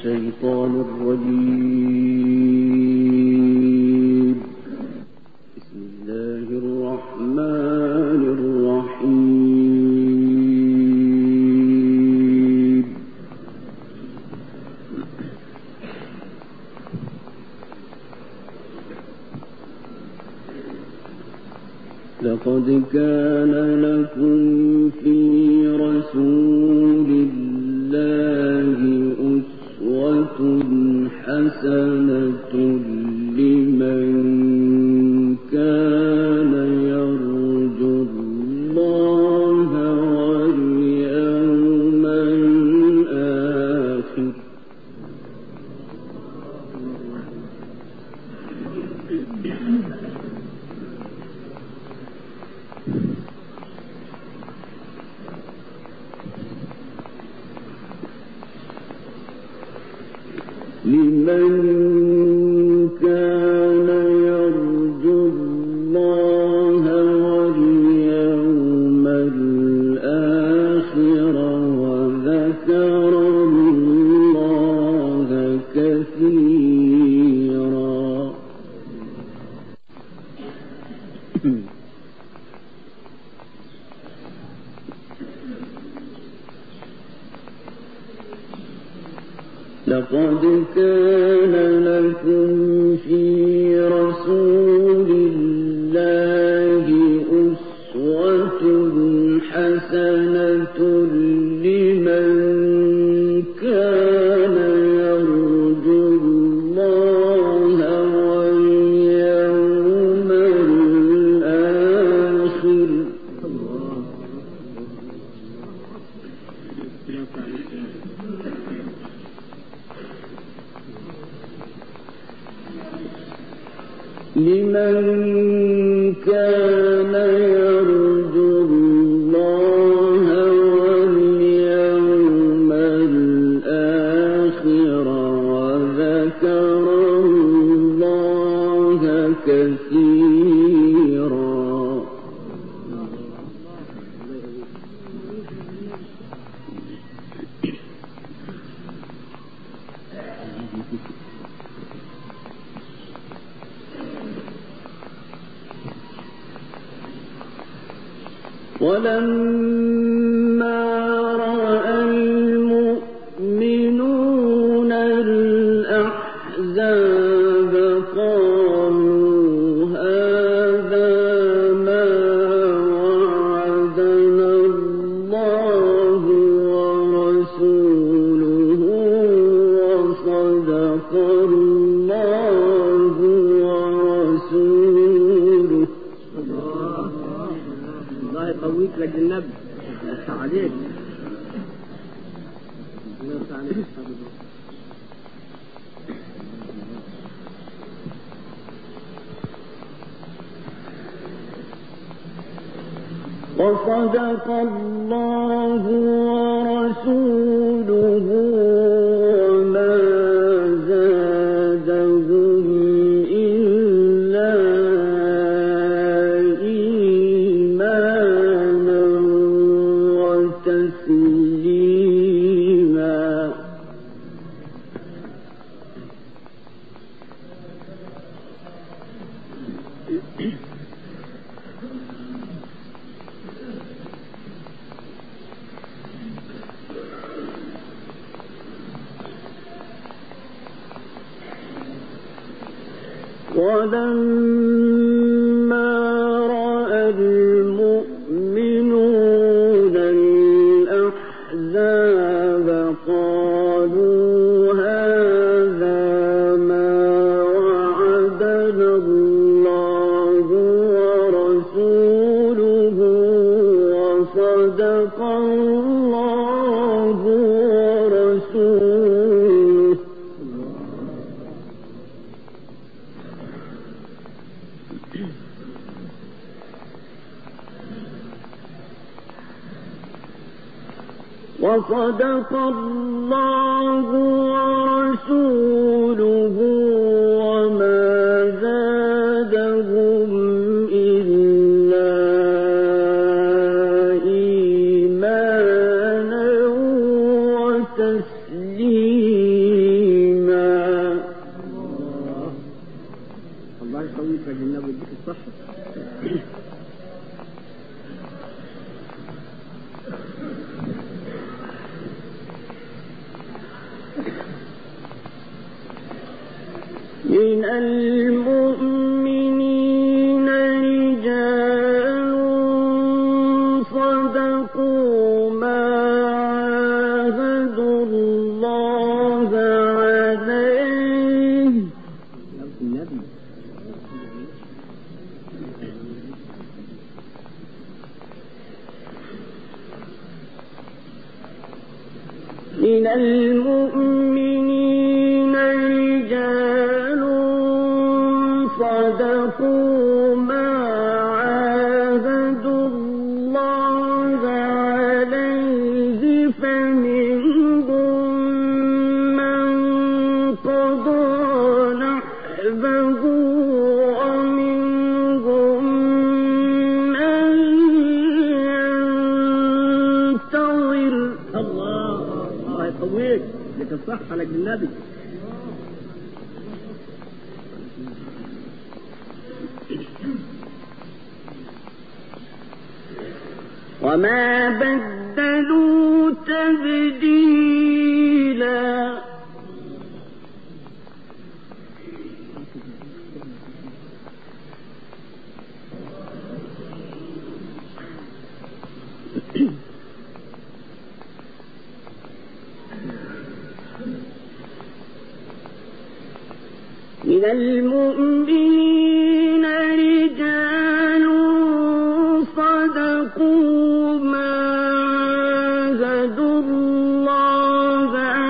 الشيطان الرجيم. بسم الله الرحمن الرحيم. لقد كان لكم في رسول الله أسوة حسنة لمن كان يرجو الله واليوم الآخر. لمن كان يرجو الله واليوم الآخر وذكر الله كثيرا. لقد كان لكم في رسول الله أسوة حسنة لمن كان يرجو الله واليوم الآخر. لمن كان يرجو الله واليوم الآخر وذكر الله كثيرا. ولما رأى المؤمنون الأحزاب قالوا هذا ما وعدنا الله ورسوله وصدق الله ورسوله. الله يقويك لك النبي. يفتح عليك. يفتح عليك. وصدق الله ورسوله وما زادهم إلا إيمانا وتسليما. ولما رأى المؤمنون الأحزاب قالوا هذا ما وعدنا الله ورسوله وصدق الله ورسوله. وصدق الله ورسوله وما زادهم إلا إيمانا وتسليما. يخرج النبي يديك الصحة. من المؤمنين رجال صدقوا ما عاهدوا الله عليه من المؤمنين رجال صدقوا ما عاهدوا الله عليه فمنهم من قضى نحبه ومنهم من ينتظر. الله يقويك لك الصحة لك النبي. وما بدلوا تبديلا. من المؤمنين رجال صدقوا ما عاهدوا الله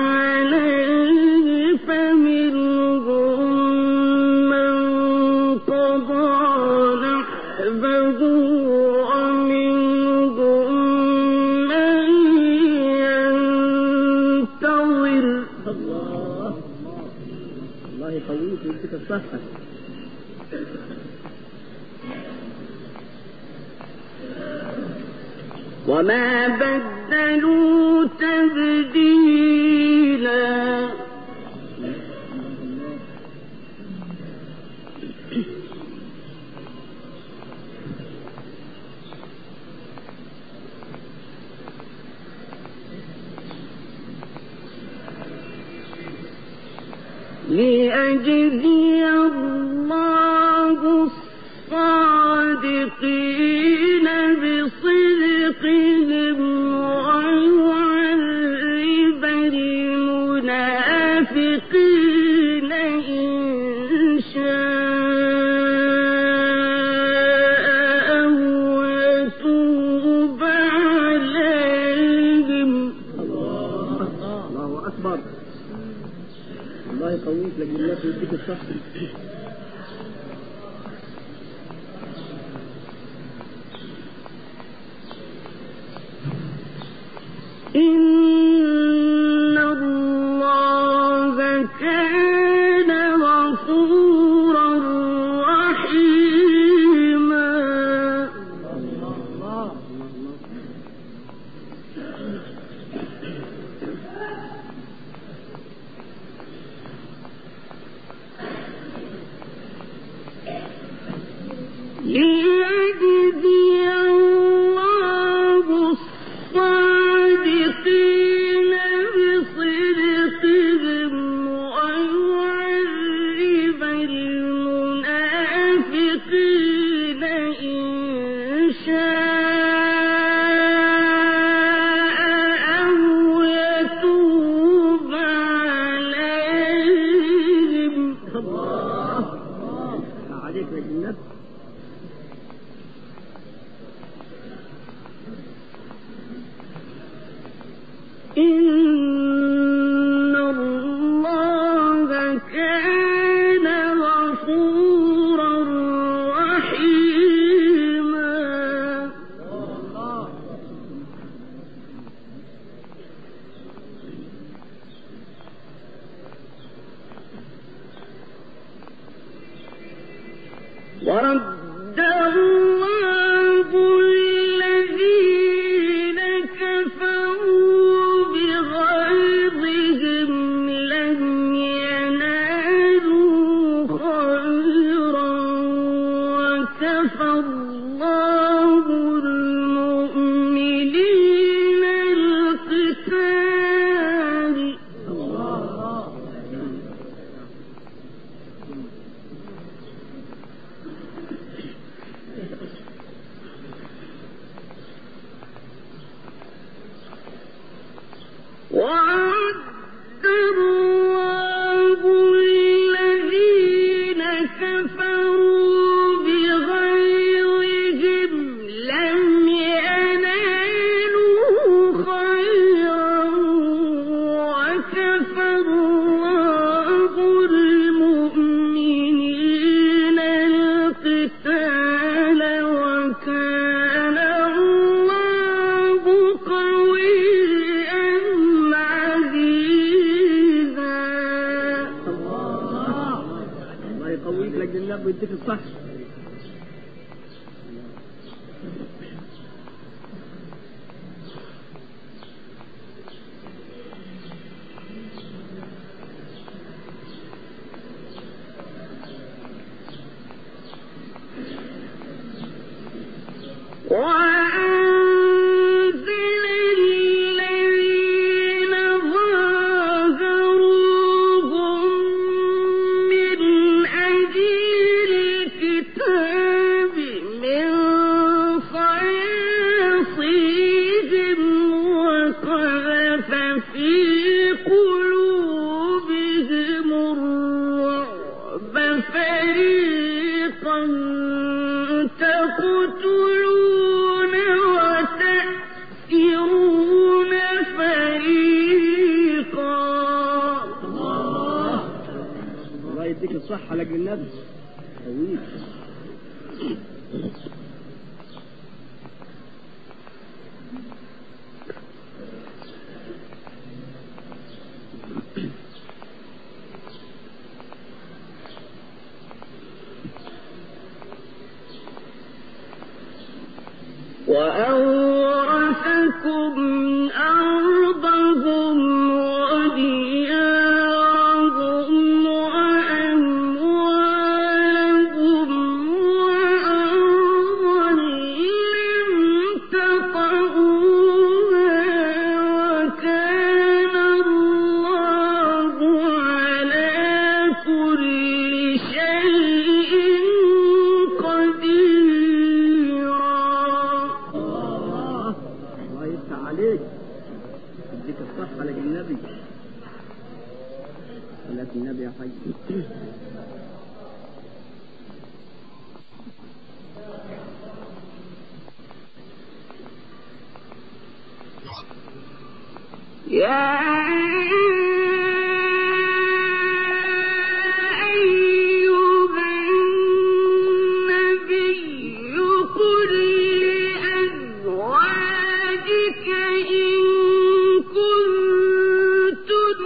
عليه فمنهم من قضى نحبه ومنهم من ينتظر. الله يقويك ويديك الصحة. وما بدلوا تبديلا. ليجزي الله الصادقين بصدقهم ويعذب المنافقين إن شاء أو يتوب عليهم. الله أكبر. الله يقويك لك النبي ويديك الصحة. إن الله كان غفورا رحيما. ليجزي الله الصادقين بصدقهم ويعذب المنافقين إن شاء أو يتوب عليهم. الله عليك لك النبي. إن الله كان غفورا رحيما. ورد الله الذين كفروا بغيظهم لم ينالوا خيرا كفى الله المؤمنين القتال وكان الله قويا عزيزا. الله يقويك لأجل الله ويديك الصح. وأنزل الذين ظاهروهم من أهل الكتاب من صياصيهم وقذف في قلوبهم الرعب فريقا تقتلون وتأسرون فريقا. الله يديك الصحة لأجل النبي قويك. وأورثكم أرضهم وديارهم وأموالهم وأرضا لم تطئوها وكان الله على كل شيء قديرا. الله يفتح عليك يديك الصحة لأجل النبي. صلاة النبي يا حي. يا أيها النبي قل لأزواجك إن كنتن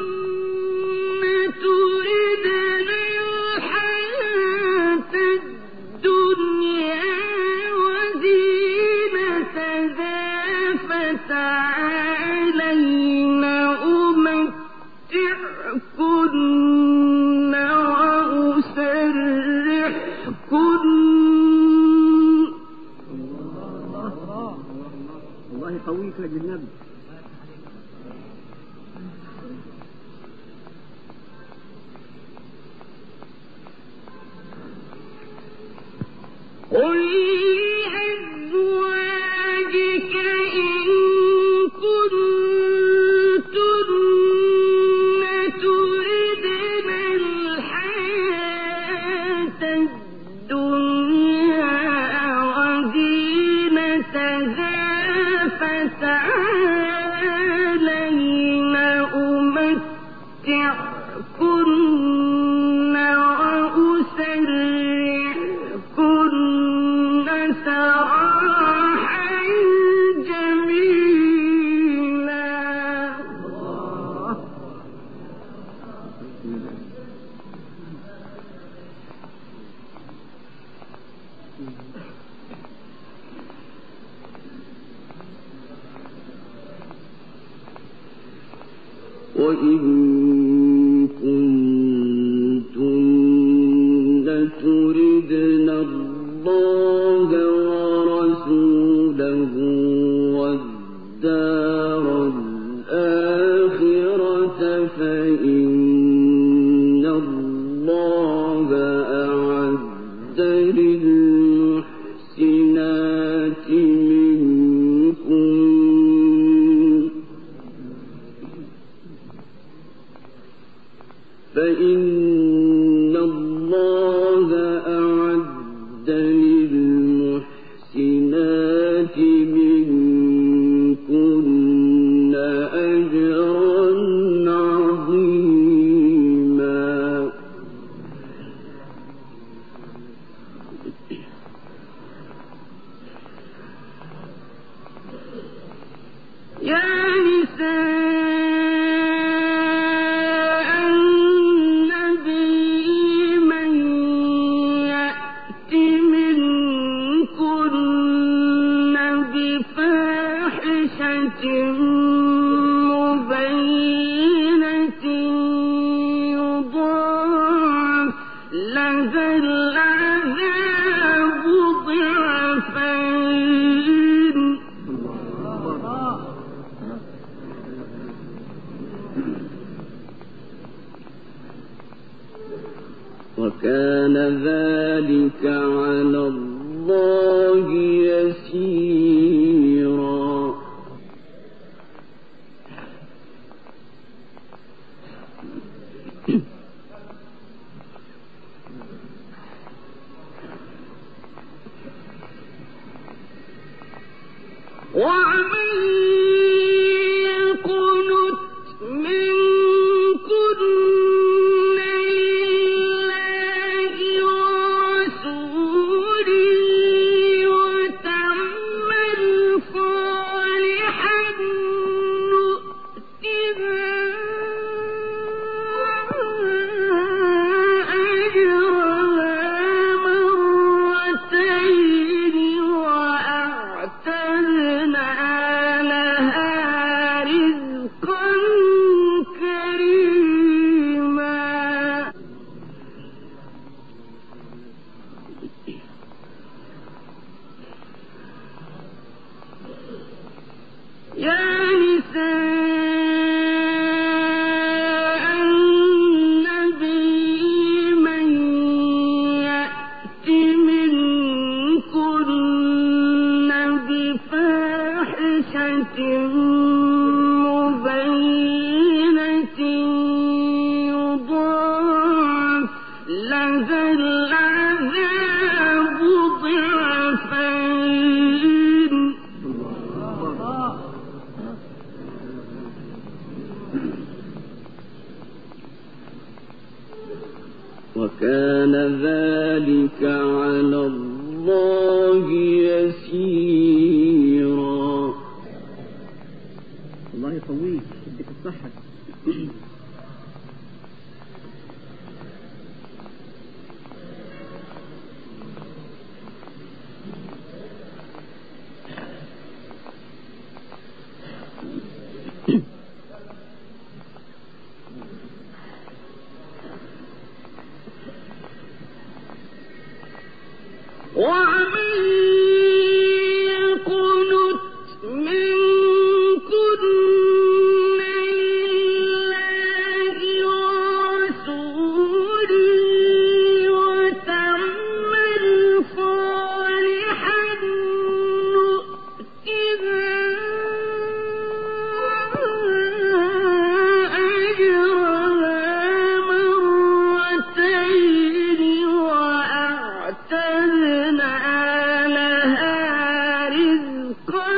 تردن الحياة الدنيا وزينتها فتعالين أمتعكن وأسرحكن. الله يقويك لأجل النبي. قل لأزواجك إن كنتن تردن الحياة الدنيا وزينتها فتعالين أمتعكن وأسرحكن سراحا جميلا. وإن كنتن تردن الله ورسوله والدار الآخرة فإن الله أعد للمحسنات فإن الله أعد للمحسنات منكن أجرا عظيما. وكان ذلك على الله يسيرا. ومن يقنت منكن لله ورسوله وتعمل صالحا نؤتها أجرها مرتين وأعتدنا لها رزقا كريما. يا نساء النبي من يأت منكن بفاحشة مبينة يضاعف لها العذاب ضعفين. وكان ذلك على الله يسيرا. الله يقويك يديك الصحة. ومن يقنت منكن لله ورسوله وتعمل صالحا نؤتها أجرها مرتين وأعتدنا لها رزقا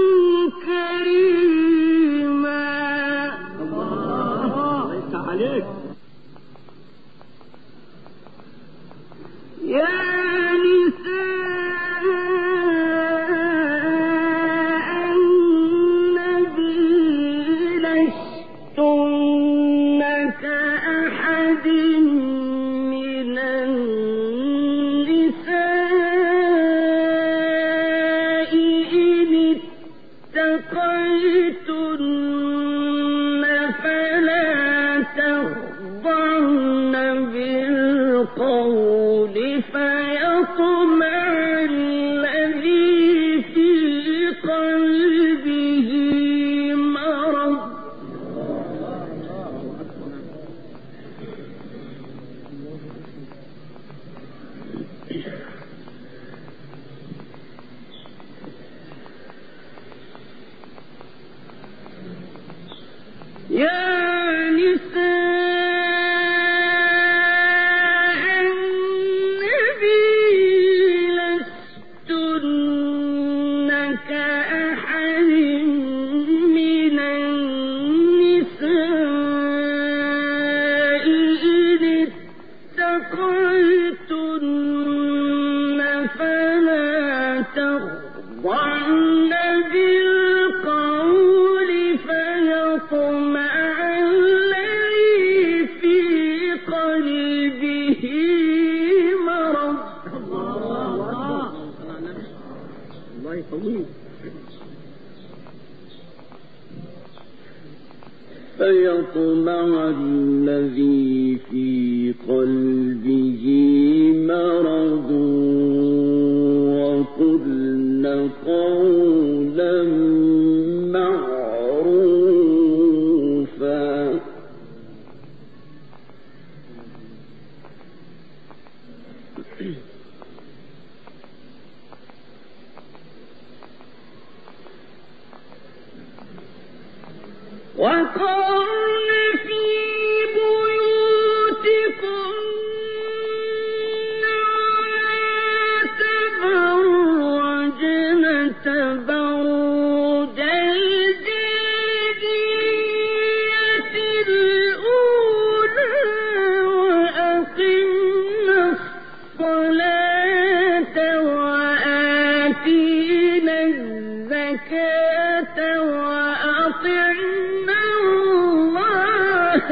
كريما. الله يفتح عليك. يا نساء النبي لستن كأحد من النساء إن اتقيتن فلا تخضعن بالقول فيطمع الذي في قلبه مرض. يا نساء النبي لستن كأحد من النساء إن اتقيتن فلا تخضعن بالقول فيطمع الذي في قلبه مرض. الله يقويك. فيطمع الذي في قلبه مرض وقلن قولا معروفا. وقرن في بيوتكن تبرجن تبرج الجاهلية الأولى وأقمنا الصلاة وآتينا الزكاة وأطعنا الله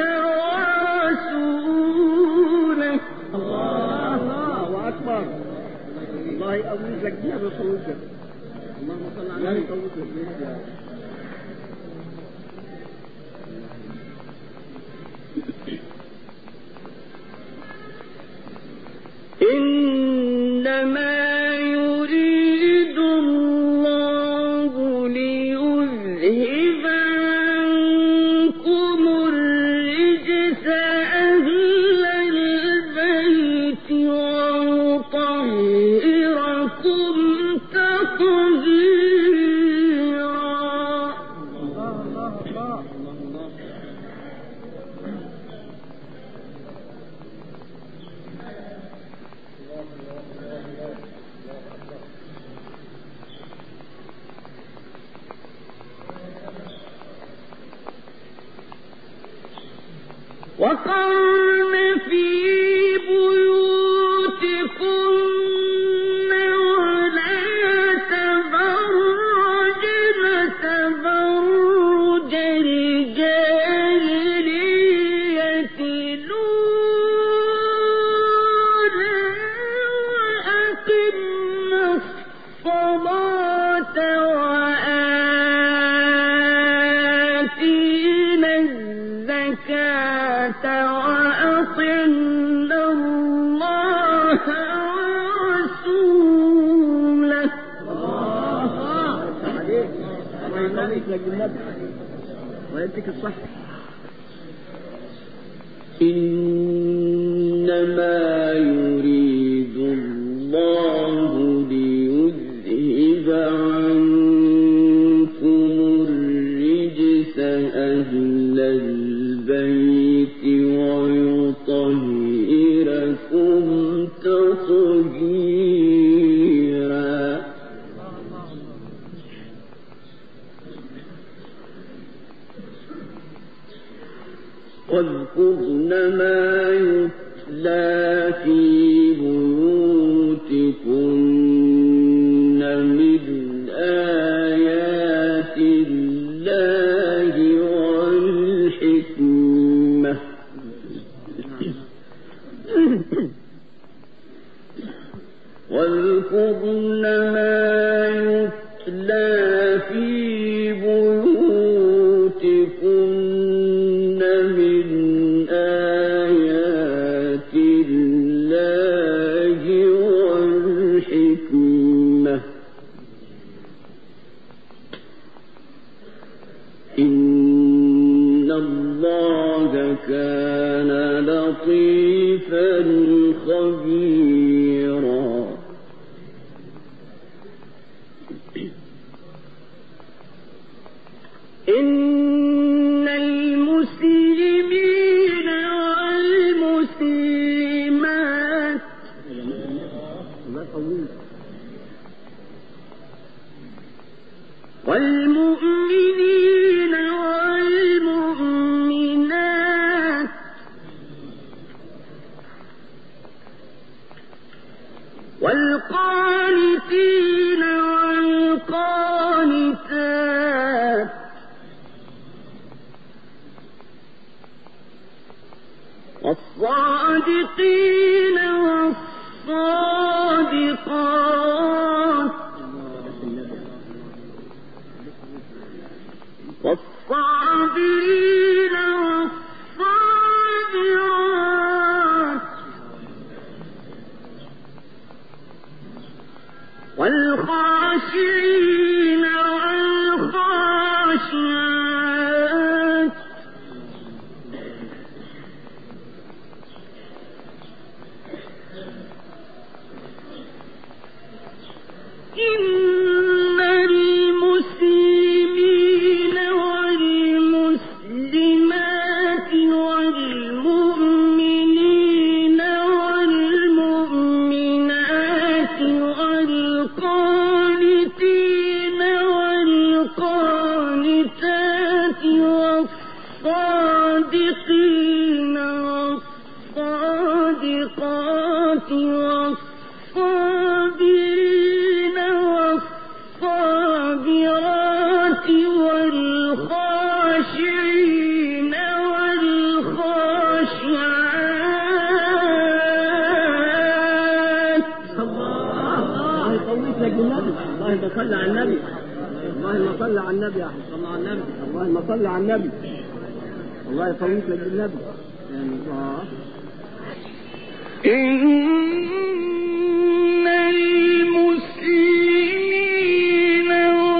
ورسوله. الله أكبر. الله يقويك لك بيها بقوتك. اللهم صل على النبي قوتك بيها. إنما يريد الله ليذهب عنكم الرجس أهل البيت ويطهركم تطهيرا. وقرن في بيوتكن ولا تبرجن تبرج الجاهلية الأولى وأقمنا الصلاة وآتينا الزكاة وأطعنا الله ورسوله. عليك. الله يقويك لك النبي ويديك الصحة. إنما يريد الله ليذهب عنكم الرجس أهل البيت ويطهركم تطهيرا. واذكرن ما يتلى في بيوتكن من آيات الله والحكمة. واذكرن ما يتلى في بيوتكن من آيات الله والحكمة. إن الله كان لطيفا خبيرا. إن المسلمين والمسلمات والمؤمنين والمؤمنات والقانتين والقانتات والصادقين والصادقات والصابرين والصابرات والخاشعين والخاشعات اللهم صل على النبي. اللهم صل على النبي يا أحمد. صل على النبي. اللهم صل على النبي. الله يقويك لك بالنبي. يا الله. إن المسلمين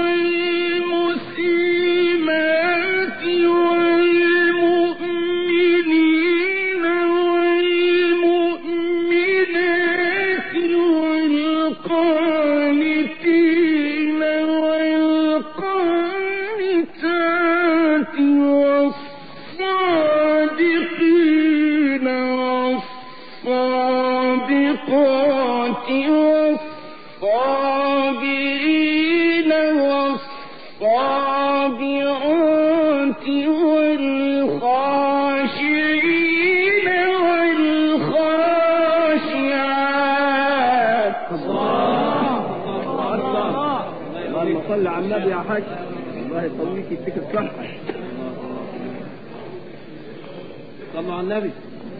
والمسلمات والمؤمنين والمؤمنات والقانتين والقانتات والصادقين والصادقات والصابرين والصابرات والخاشعين والخاشعات. اللهم صل على النبي يا حاج. الله يقويك يديك الصحة. صلوا على النبي.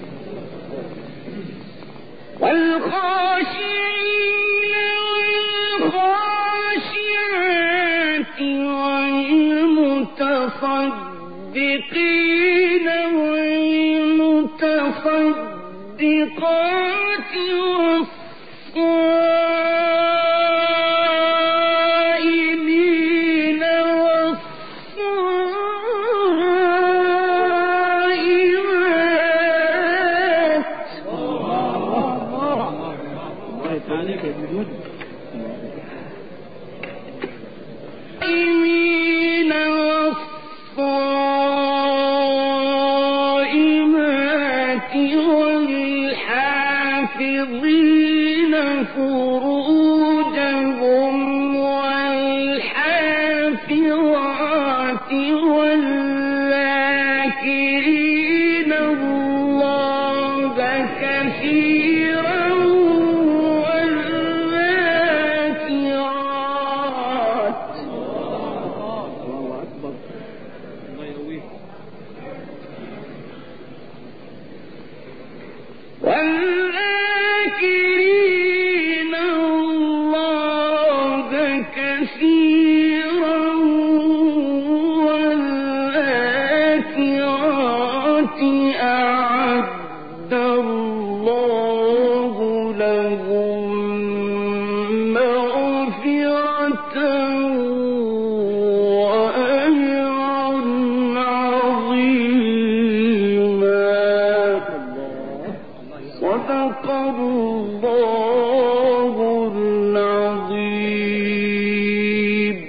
والخاشعين والخاشعات والمتصدقين والمتصدقات والصائمين والصائمات والحافظين فروجهم والحافظات والذاكرين الله كثيرا والذاكرات. الله أكبر. الله يقويك. والذاكرين الله كثيرا والذاكرات أعد الله لهم مغفرة وأجرا عظيما. صدق الله